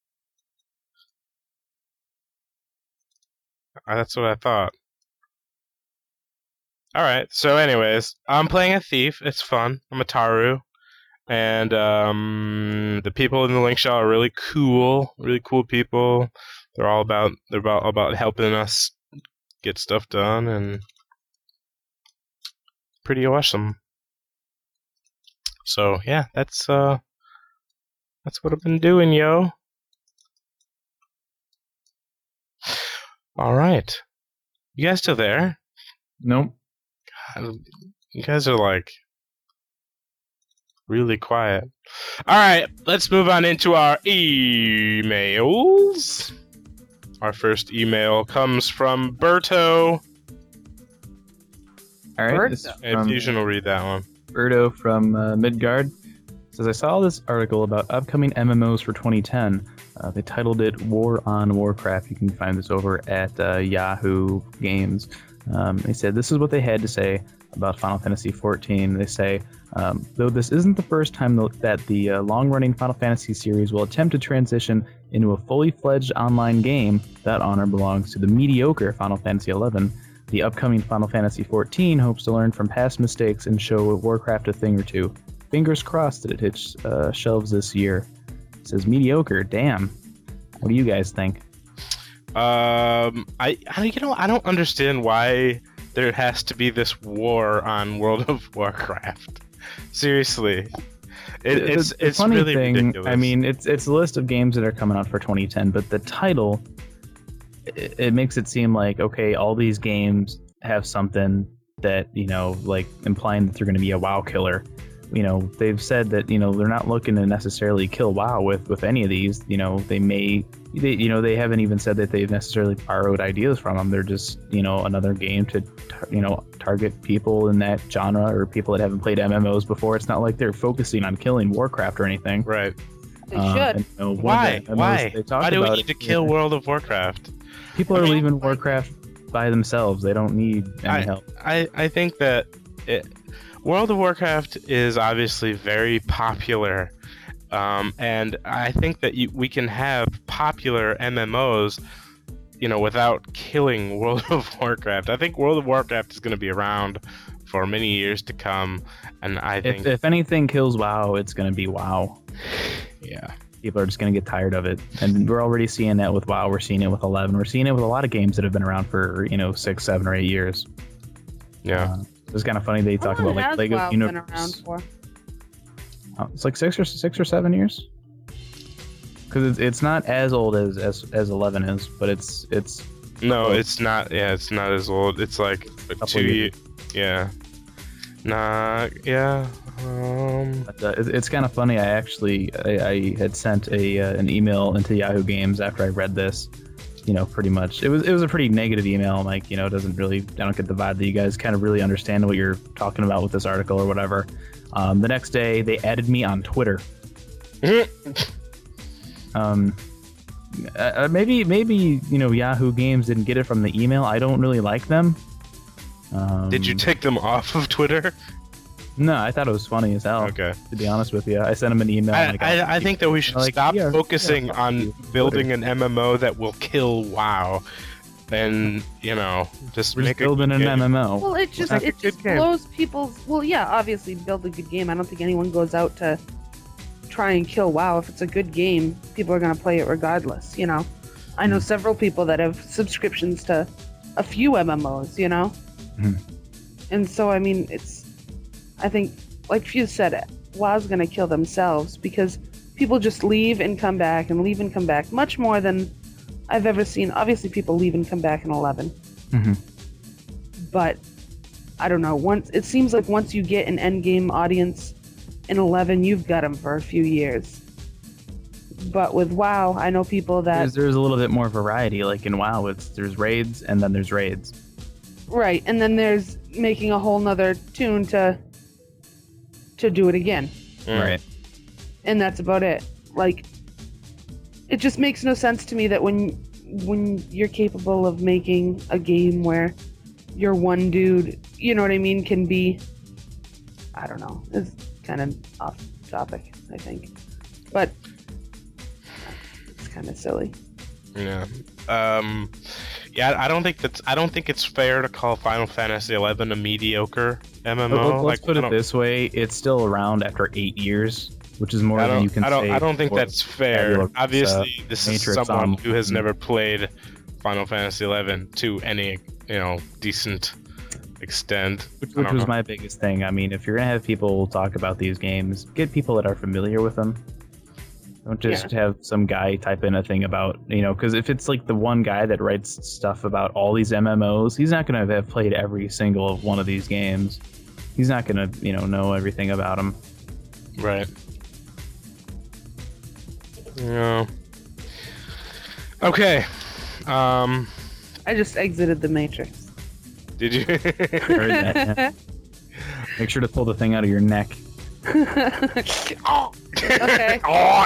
That's what I thought. Alright, so anyways, I'm playing a thief. It's fun. I'm a Taru. And the people in the link shell are really cool people. They're all about helping us get stuff done, and pretty awesome. So yeah, that's what I've been doing, yo. All right, you guys still there? Nope. You guys are like really quiet. All right, let's move on into our emails. Our first email comes from Berto. All right. Berto. This is And from Fusion will read that one. Berto from Midgard. Says, I saw this article about upcoming MMOs for 2010. They titled it War on Warcraft. You can find this over at Yahoo Games. They said this is what they had to say about Final Fantasy XIV. They say, though this isn't the first time that the long-running Final Fantasy series will attempt to transition into a fully fledged online game, that honor belongs to the mediocre Final Fantasy XI. The upcoming Final Fantasy XIV hopes to learn from past mistakes and show Warcraft a thing or two. Fingers crossed that it hits shelves this year. It says mediocre. Damn. What do you guys think? I don't understand why there has to be this war on World of Warcraft. Seriously, it's the funny really thing. ridiculous. I mean, it's a list of games that are coming out for 2010, but the title it makes it seem like okay, all these games have something that like implying that they're going to be a WoW killer. they've said that they're not looking to necessarily kill WoW with any of these. They haven't even said that they've necessarily borrowed ideas from them. They're just another game to target people in that genre or people that haven't played MMOs before. It's not like they're focusing on killing Warcraft or anything. Right. They should. Why do we need to kill World of Warcraft? People are leaving Warcraft by themselves. They don't need any help. I think that World of Warcraft is obviously very popular, and I think that we can have popular MMOs, without killing World of Warcraft. I think World of Warcraft is going to be around for many years to come, and I think if anything kills WoW, it's going to be WoW. Yeah. People are just going to get tired of it. And we're already seeing that with WoW. We're seeing it with 11. We're seeing it with a lot of games that have been around for, 6, 7, or 8 years. Yeah. It's kind of funny they talk about like Lego Universe. Been around for? It's like 6 or 7 years. Because it's not as old as 11 is, but it's no, it's not. Yeah, it's not as old. It's like 2 years. Yeah. Nah. Yeah. It's kind of funny. I had sent an email into Yahoo Games after I read this. Pretty much it was a pretty negative email. I'm like, I don't get the vibe that you guys kind of really understand what you're talking about with this article or whatever. The next day they added me on Twitter. Maybe Yahoo Games didn't get it from the email. I don't really like them. Did you take them off of Twitter? No, I thought it was funny as hell. Okay. To be honest with you, I sent him an email. I think that we should stop focusing on building an MMO that will kill WoW, and just we're make building an MMO. Well, it just blows people's. Well, yeah, obviously build a good game. I don't think anyone goes out to try and kill WoW. If it's a good game, people are gonna play it regardless. I know several people that have subscriptions to a few MMOs. And so I mean I think, like Fuse said, WoW's going to kill themselves because people just leave and come back and leave and come back much more than I've ever seen. Obviously, people leave and come back in 11. Mm-hmm. But, I don't know. It seems like once you get an endgame audience in 11, you've got them for a few years. But with WoW, I know people that... There's a little bit more variety. Like in WoW, there's raids and then there's raids. Right, and then there's making a whole nother tune to do it again. Right. And that's about it. Like, it just makes no sense to me that when you're capable of making a game where your one dude, you know what I mean, can be, I don't know, it's kind of off topic, I think. But it's kind of silly. Yeah. I don't think it's fair to call Final Fantasy XI a mediocre MMO. Let's put it this way: it's still around after 8 years, which is more than you can say. I don't think that's fair. Obviously, this is someone who has never played Final Fantasy XI to any decent extent. Which was my biggest thing. I mean, if you're gonna have people talk about these games, get people that are familiar with them. Don't just have some guy type in a thing about, because if it's like the one guy that writes stuff about all these MMOs, he's not going to have played every single one of these games. He's not going to, know everything about them. Right. Yeah. Okay. I just exited the Matrix. Did you? Heard that, yeah. Make sure to pull the thing out of your neck. Oh. Okay. Oh.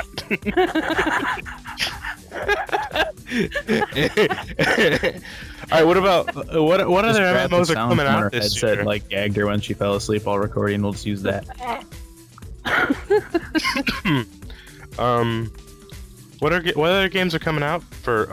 All right. What about what other MMOs are coming out this year? Like gagged her when she fell asleep while recording. We'll just use that. What other games are coming out for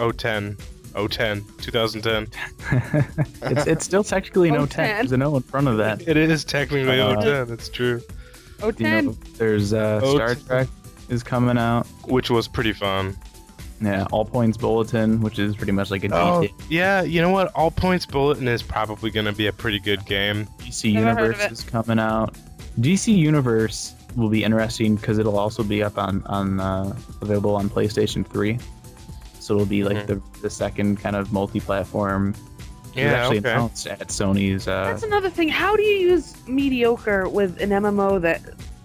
2010? It's still technically an 010. There's an O in front of that. It is technically 010. That's true. 010. There's Star Trek is coming out, which was pretty fun. Yeah, All Points Bulletin, which is pretty much like a GTA. Yeah, you know what? All Points Bulletin is probably going to be a pretty good game. DC Universe is coming out. DC Universe will be interesting because it'll also be up on available on PlayStation 3. So it'll be like the second kind of multi-platform. It was actually announced at Sony's. That's another thing. How do you use mediocre with an MMO that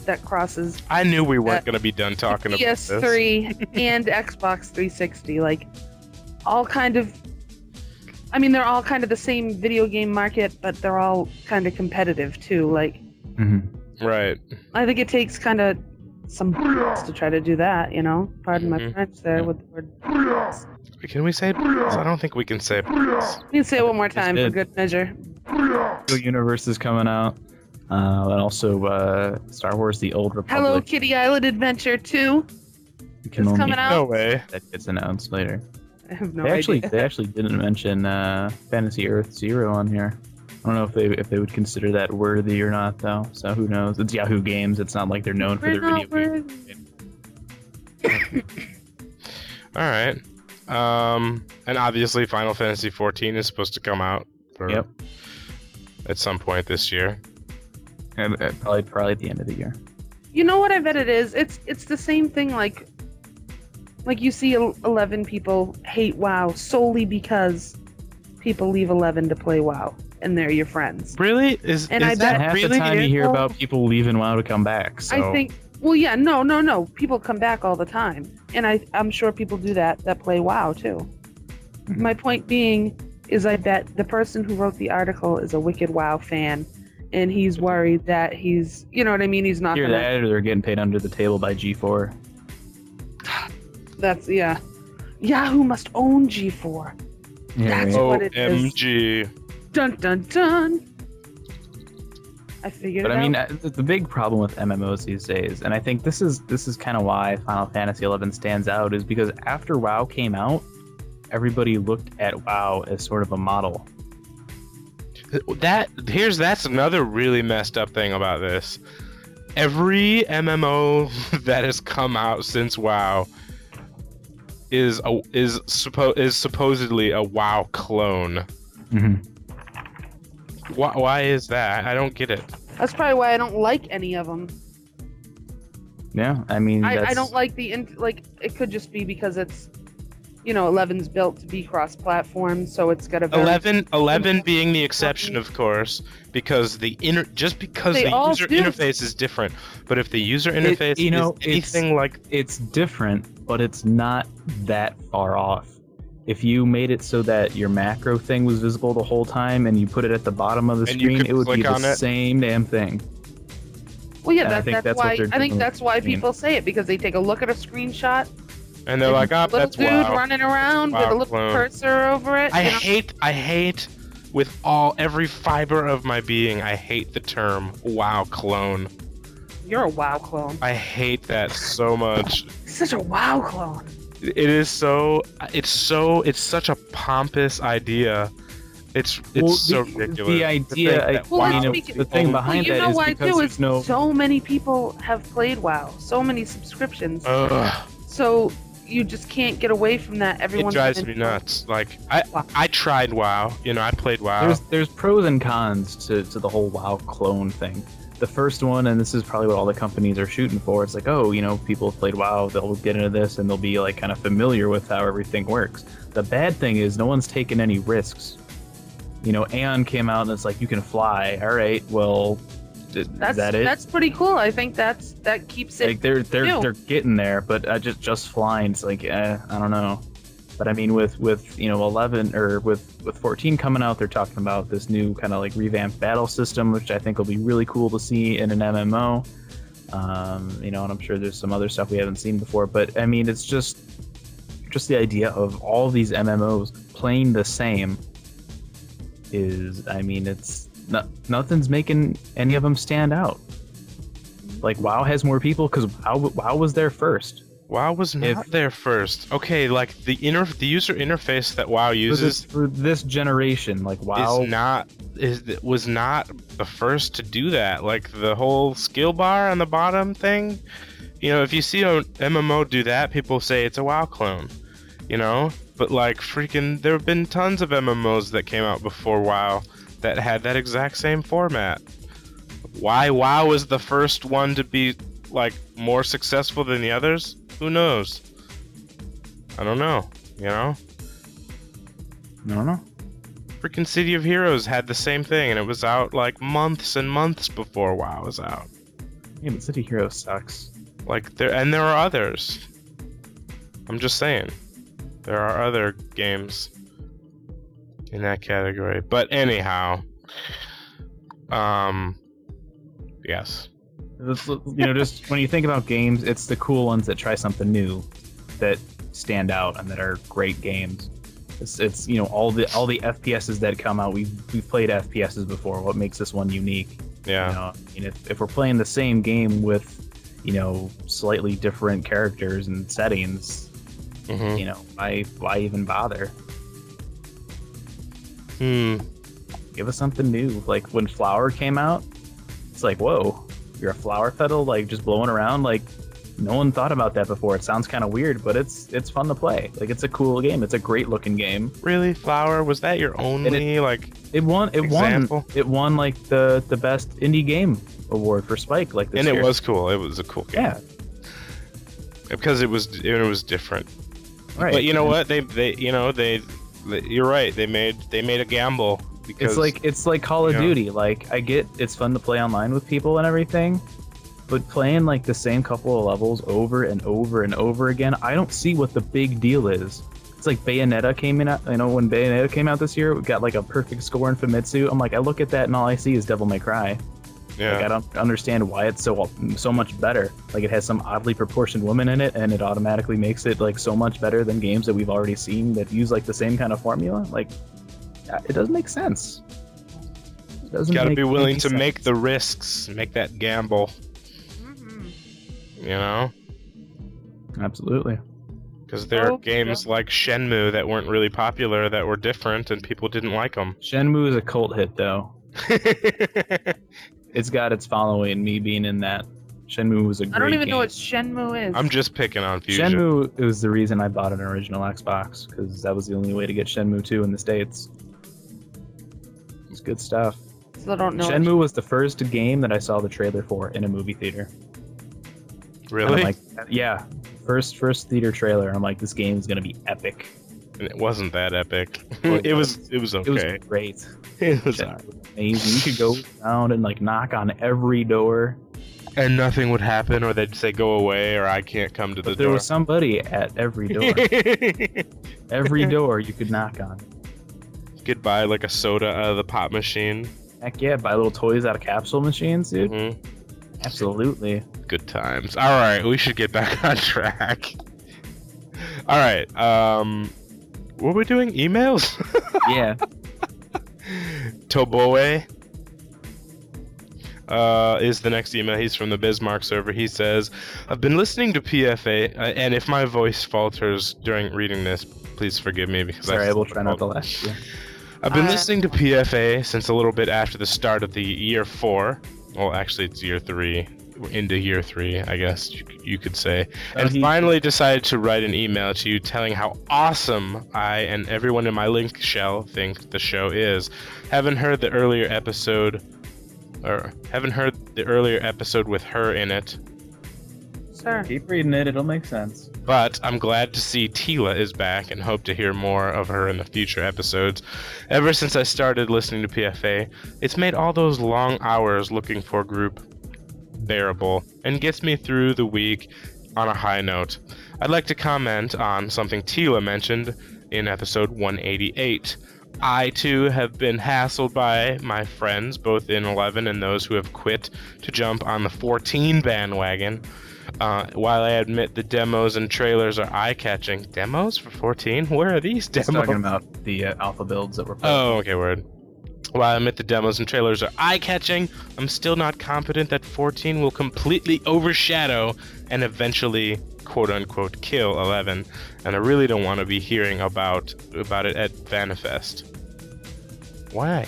that crosses I knew we weren't going to be done talking about this. PS3 and Xbox 360. Like, all kind of. I mean, they're all kind of the same video game market, but they're all kind of competitive too. Like, Right. I think it takes kind of some to try to do that. You know, pardon my French there with the word. Can we say I don't think we can say You can say it one more time for good measure. The Universe is coming out. And also Star Wars: The Old Republic. Hello Kitty Island Adventure 2. You can It's only- coming out. No way. That gets announced later. I have no They idea. actually didn't mention Fantasy Earth Zero on here. I don't know if they would consider that worthy or not, though. So who knows? It's Yahoo Games. It's not like they're known for We're their not video games. All right. And obviously Final Fantasy 14 is supposed to come out at some point this year. Probably at the end of the year. You know what I bet it is? It's the same thing. Like you see 11 people hate WoW solely because people leave 11 to play WoW, and they're your friends. Really? Is And I that bet- Half really? the time you hear Well- about people leaving WoW to come back. So I think. Well, yeah, no. People come back all the time, and I'm sure people do that play WoW too. Mhm. My point being is, I bet the person who wrote the article is a wicked WoW fan, and he's worried that he's, you know what I mean? He's not either gonna. that or they're getting paid under the table by G4. That's Yahoo must own G4. That's right. what it is. OMG. Dun dun dun. I figured But it I mean, out. the big problem with MMOs these days, and I think this is kind of why Final Fantasy XI stands out, is because after WoW came out, everybody looked at WoW as sort of a model. That's another really messed up thing about this. Every MMO that has come out since WoW is supposedly a WoW clone. Why is that? I don't get it. That's probably why I don't like any of them. Yeah, I mean, I don't like it could just be because it's, 11's built to be cross-platform, so it's got a very 11 being the exception, of course, because the user interface is different. But if the user interface is anything like, it's different, but it's not that far off. If you made it so that your macro thing was visible the whole time and you put it at the bottom of the And you screen, could it would be click on the it. same damn thing. Well, yeah, And I think that's that's what why they're I think doing that's with why the game. people say it, because they take a look at a screenshot. and they're like, oh, little that's dude WoW. running around with WoW a little clone. cursor over it. I hate with every fiber of my being, I hate the term WoW clone. You're a WoW clone. I hate that so much. Such a WoW clone. It's such a pompous idea. It's so ridiculous. The To idea, think I that Well, WoW let's is the thing only- behind you that know is why because too? there's Is no. so many people have played WoW. So many subscriptions. Ugh, So you just can't get away from that. it Everyone's drives been- me nuts. Like I tried WoW. I played WoW. There's pros and cons to the whole WoW clone thing. The first one, and this is probably what all the companies are shooting for, it's like, oh, people have played WoW, they'll get into this and they'll be like kind of familiar with how everything works. The bad thing is no one's taken any risks. Aeon came out and it's like, you can fly. All right, well, is that it? That's pretty cool. I think that keeps it. Like they're new. getting there, but just flying, it's like, I don't know. But I mean, with 11 or with 14 coming out, they're talking about this new kind of like revamped battle system, which I think will be really cool to see in an MMO. And I'm sure there's some other stuff we haven't seen before. But I mean, it's just the idea of all these MMOs playing the same is, I mean, it's nothing's making any of them stand out. Like WoW has more people because WoW was there first. WoW was not there first. Okay, like the user interface that WoW uses for this generation, like WoW was not the first to do that. Like the whole skill bar on the bottom thing. If you see an MMO do that, people say it's a WoW clone. But like freaking, there have been tons of MMOs that came out before WoW that had that exact same format. Why WoW was the first one to be like more successful than the others? Who knows? I don't know. I don't know. Freaking City of Heroes had the same thing, and it was out like months and months before WoW was out. Yeah, but City Heroes sucks. Like there are others. I'm just saying, there are other games in that category. But anyhow, yes. Just when you think about games, it's the cool ones that try something new, that stand out and that are great games. It's all the FPSs that come out. We've played FPSs before. What makes this one unique? Yeah. If we're playing the same game with slightly different characters and settings, why even bother? Give us something new. Like when Flower came out, it's like, whoa, you're a flower petal, like just blowing around. Like no one thought about that before. It sounds kind of weird, but it's fun to play. Like it's a cool game. It's a great looking game. Really, Flower? Was that your only It won example? It won like the best indie game award for Spike like this and year. it was cool. It was a cool game. Yeah. Because it was different. Right. But you know what? You're right. They made a gamble. Because, it's like Call of Duty. Like I get it's fun to play online with people and everything, but playing like the same couple of levels over and over and over again, I don't see what the big deal is. It's like Bayonetta came in. When Bayonetta came out this year, we got like a perfect score in Famitsu. I'm like, I look at that and all I see is Devil May Cry. Yeah. Like, I don't understand why it's so much better. Like it has some oddly proportioned woman in it, and it automatically makes it like so much better than games that we've already seen that use like the same kind of formula. Like, it doesn't make sense. It doesn't. Got to be willing to sense. make the risks, make that gamble. Absolutely. Because there are games like Shenmue that weren't really popular, that were different, and people didn't like them. Shenmue is a cult hit, though. It's got its following, me being in that. Shenmue was a great game. I don't even know what Shenmue is. I'm just picking on Fusion. Shenmue was the reason I bought an original Xbox, because that was the only way to get Shenmue 2 in the States. It's good stuff. Still don't know. Shenmue was the first game that I saw the trailer for in a movie theater. Really? I'm like, yeah. First theater trailer. I'm like, this game is gonna be epic. And it wasn't that epic. Well, it was okay. It was great. It was It was amazing. You could go around and like knock on every door, and nothing would happen, or they'd say go away, or I can't come to the but there door. was somebody at every door. Every door you could knock on. You could buy like a soda out of the pop machine. Heck yeah, buy little toys out of capsule machines, dude. Mhm. Absolutely. Good times. All right, we should get back on track. All right. Were we doing emails? Yeah. Toboe is the next email. He's from the Bismarck server. He says, I've been listening to PFA, and if my voice falters during reading this, please forgive me because Sorry, I will try not to laugh. Yeah. I've been listening to PFA since a little bit after the start of the year 4. Well, actually, it's year 3. We're into year 3, I guess you could say. And finally decided to write an email to you telling how awesome I and everyone in my link shell think the show is. Haven't heard the earlier episode with her in it. Sir. Keep reading it, it'll make sense. But I'm glad to see Tila is back and hope to hear more of her in the future episodes. Ever since I started listening to PFA, it's made all those long hours looking for group bearable and gets me through the week on a high note. I'd like to comment on something Tila mentioned in episode 188. I, too, have been hassled by my friends, both in 11 and those who have quit, to jump on the 14 bandwagon. While I admit the demos and trailers are eye-catching. Demos for 14? Where are these demos? Talking about the alpha builds that were playing. Oh, okay, word. While I admit the demos and trailers are eye-catching, I'm still not confident that 14 will completely overshadow and eventually, quote-unquote, kill 11, and I really don't want to be hearing about it at Vanifest. Why?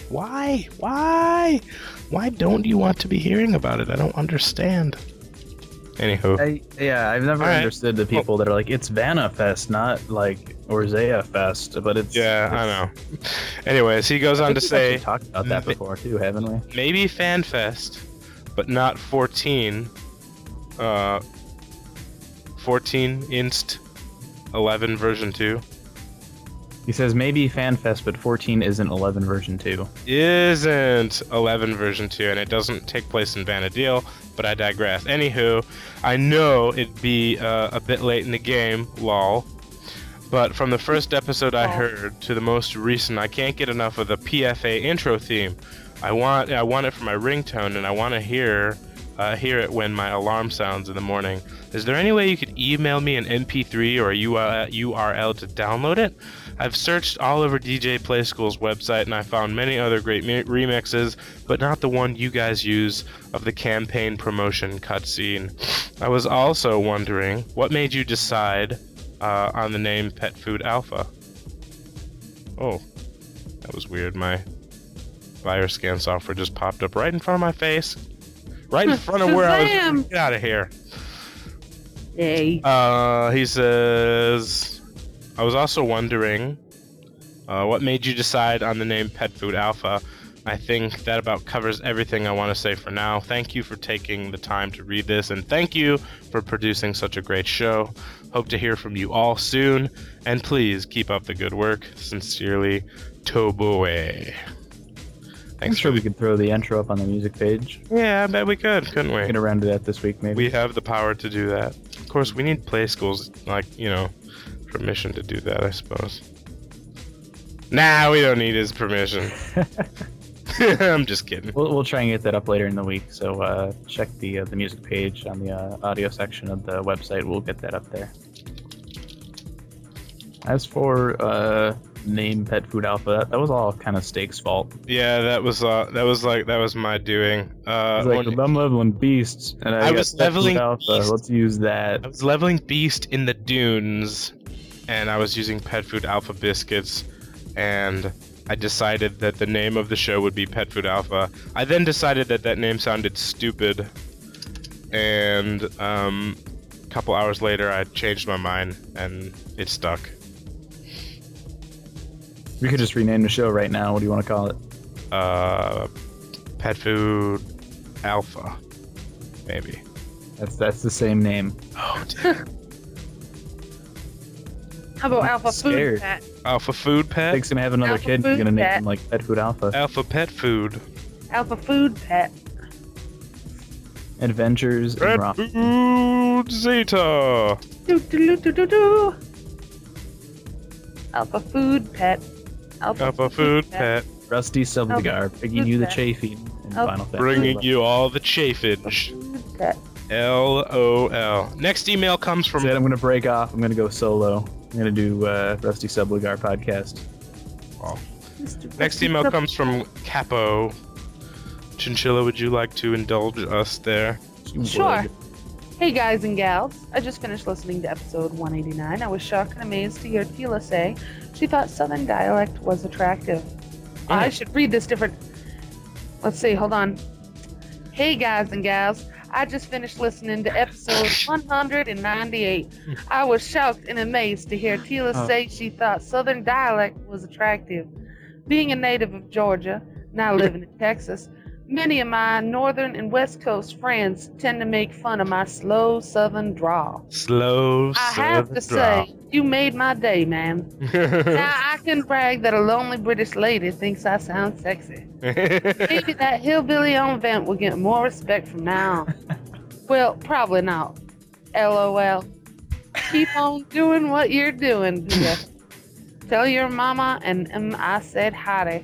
Why don't you want to be hearing about it? I don't understand. Anywho. I've never understood the people that are like, it's Vanifest, not like Orzea Fest, but it's... Yeah, I know. Anyways, he goes on to say... We've talked about that before, too, haven't we? Maybe FanFest, but not 14. 14 Inst 11 version 2. He says maybe FanFest, but 14 isn't 11 version 2. Isn't 11 version 2, and it doesn't take place in Vanadil, but I digress. Anywho, I know it'd be a bit late in the game, lol. But from the first episode I heard to the most recent, I can't get enough of the PFA intro theme. I want it for my ringtone, and I want to hear it when my alarm sounds in the morning. Is there any way you could email me an MP3 or a URL to download it? I've searched all over DJ Play School's website and I found many other great remixes, but not the one you guys use of the campaign promotion cutscene. I was also wondering, what made you decide on the name Pet Food Alpha? Oh, that was weird. My virus scan software just popped up right in front of my face. Right in front of where I was. Get out of here. Hey. He says, I was also wondering, what made you decide on the name Pet Food Alpha? I think that about covers everything I want to say for now. Thank you for taking the time to read this, and thank you for producing such a great show. Hope to hear from you all soon, and please keep up the good work. Sincerely, Toboe. I'm sure we could throw the intro up on the music page. Yeah, I bet we could, couldn't we? Get around to that this week, maybe. We have the power to do that. Of course, we need Play School's, permission to do that, I suppose. Nah, we don't need his permission. I'm just kidding. We'll try and get that up later in the week, so check the music page on the audio section of the website. We'll get that up there. As for name Pet Food Alpha, that was all kind of Steak's fault. Yeah, that was my doing. I'm leveling beasts, and I was leveling Alpha. Let's use that. I was leveling Beast in the dunes, and I was using Pet Food Alpha biscuits, and I decided that the name of the show would be Pet Food Alpha. I then decided that name sounded stupid, and a couple hours later I changed my mind, and it stuck. We could just rename the show right now. What do you want to call it? Pet Food Alpha, maybe. That's the same name. Oh, damn. How about Alpha Scared. Food Pet? Alpha Food Pet? Thinks gonna have another Alpha kid. He's Food gonna name Pet. him like Pet Food Alpha. Alpha Pet Food. Alpha Food Pet. Adventures in Pet Rock. Food Zeta. Do. Alpha Food Pet. Alpha Food Pet. Rusty Subdigar, bringing you the chafing in Final Fantasy. Bringing you all the chafage. Food Pet. LOL. Next email comes from... Said I'm gonna break off. I'm gonna go solo. I'm gonna do Rusty Subligar podcast. Wow. Next email comes from Capo. Chinchilla, would you like to indulge us there? Sure. Hey guys and gals, I just finished listening to episode 189. I was shocked and amazed to hear Tila say she thought Southern dialect was attractive. I should read this different. Let's see, hold on. Hey guys and gals, I just finished listening to episode 198. I was shocked and amazed to hear Tila say she thought Southern dialect was attractive. Being a native of Georgia, now living in Texas, many of my northern and west coast friends tend to make fun of my slow southern drawl. I have to say, you made my day, man. Now I can brag that a lonely British lady thinks I sound sexy. Maybe that hillbilly on vent will get more respect from now on. Well, probably not. LOL. Keep on doing what you're doing, Peter. Tell your mama and I said howdy.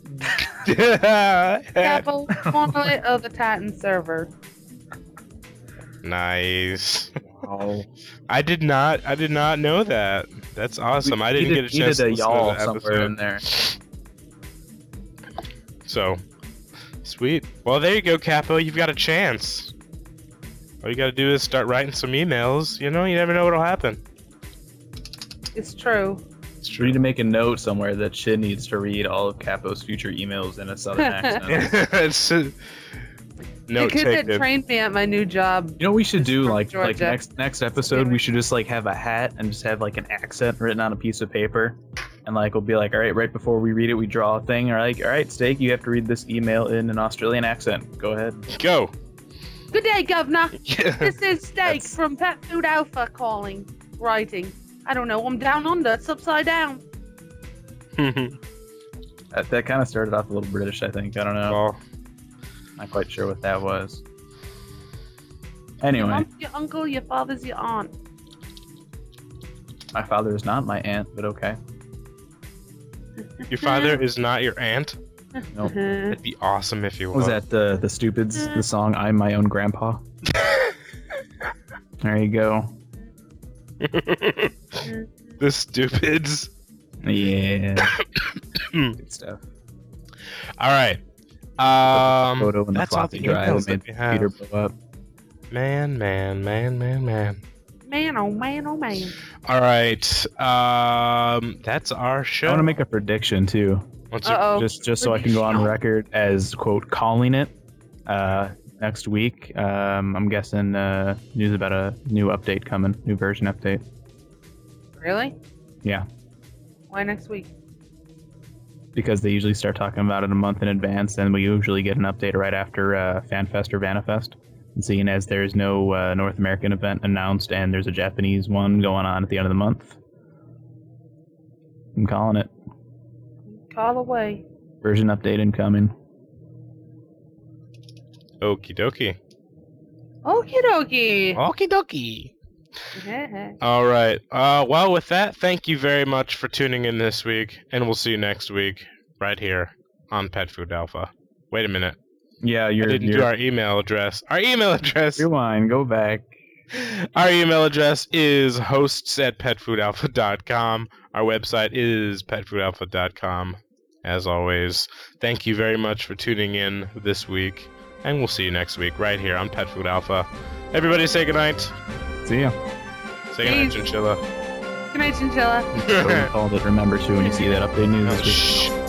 Capo, formerly of the Titan server. Nice. Wow. I did not know that. That's awesome. I didn't get a chance to listen y'all to the somewhere in episode. there. So, sweet. Well, there you go, Capo. You've got a chance. All you got to do is start writing some emails. You know, you never know what'll happen. It's true. It's We need true. to make a note somewhere that Shin needs to read all of Capo's future emails in a southern accent. It's note Because it taken. trained me at my new job. You know what we should It's do? from Like Georgia. next episode, we should just like have a hat and just have like an accent written on a piece of paper, and like we'll be like, all right before we read it, we draw a thing, or like, all right, Steak, you have to read this email in an Australian accent. Go ahead. Go. Good day, Governor. Yeah. This is Steak That's- from Pet Food Alpha calling, writing. I don't know, I'm down under, it's upside down. That kind of started off a little British, I think. I don't know. Well, Not quite sure what that was. Your Anyway, mom's your uncle, your father's your aunt. my father is not my aunt, but okay. your father is not your aunt? Nope. It'd be awesome if you What was that the Stupids, the song "I'm My Own Grandpa"? There you go. The Stupids. Yeah. Good stuff. All right. Photo in the that's all floppy the drive emails that that we made have. Peter blow up. Man. Man, oh man, oh man. All right. That's our show. I want to make a prediction too, What's your- Uh-oh. just so I can go on record as quote calling it. Next week, I'm guessing news about a new update coming, new version update. Really? Yeah, Why next week? because they usually start talking about it a month in advance, and we usually get an update right after FanFest or Vanafest. And seeing as there's no North American event announced and there's a Japanese one going on at the end of the month, I'm calling it. Call away. Version update incoming. Okie dokie. Okie dokie. Okie dokie. All right. Well, with that, thank you very much for tuning in this week, and we'll see you next week right here on Pet Food Alpha. Wait a minute. Yeah, I didn't do our email address. Our email address. Rewind, go back. Our email address is hosts@petfoodalpha.com. Our website is petfoodalpha.com. As always, thank you very much for tuning in this week, and we'll see you next week right here on Pet Food Alpha. Everybody say goodnight. See ya. Say goodnight, Peace. Chinchilla. Good night, Chinchilla. What do you call it? Remember to when you see that update news this week. Shh.